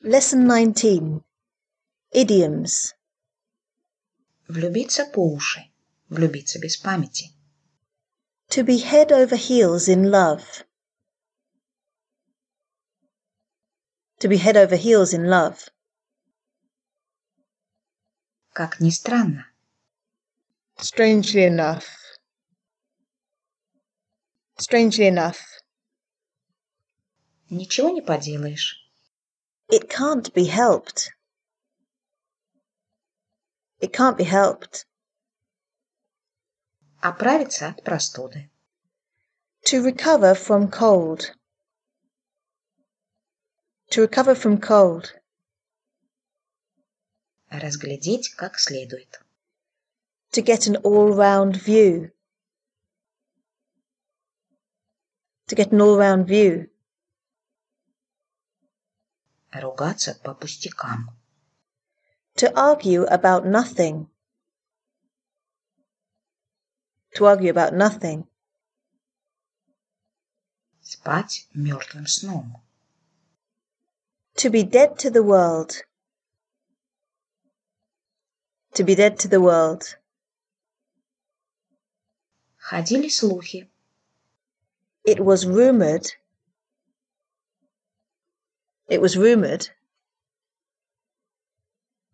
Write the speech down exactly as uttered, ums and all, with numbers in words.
Lesson nineteen. Idioms. Влюбиться по уши. Влюбиться без памяти. To be head over heels in love. To be head over heels in love. Как ни странно. Strangely enough. Strangely enough. Ничего не поделаешь. It can't be helped. It can't be helped. Оправиться от простуды. To recover from cold. To recover from cold. Разглядеть как следует. To get an all-round view. To get an all-round view. Ругаться по пустякам. To argue about nothing. To argue about nothing. Спать мертвым сном. To be dead to the world. To be dead to the world. Ходили слухи. It was rumored. It was rumored.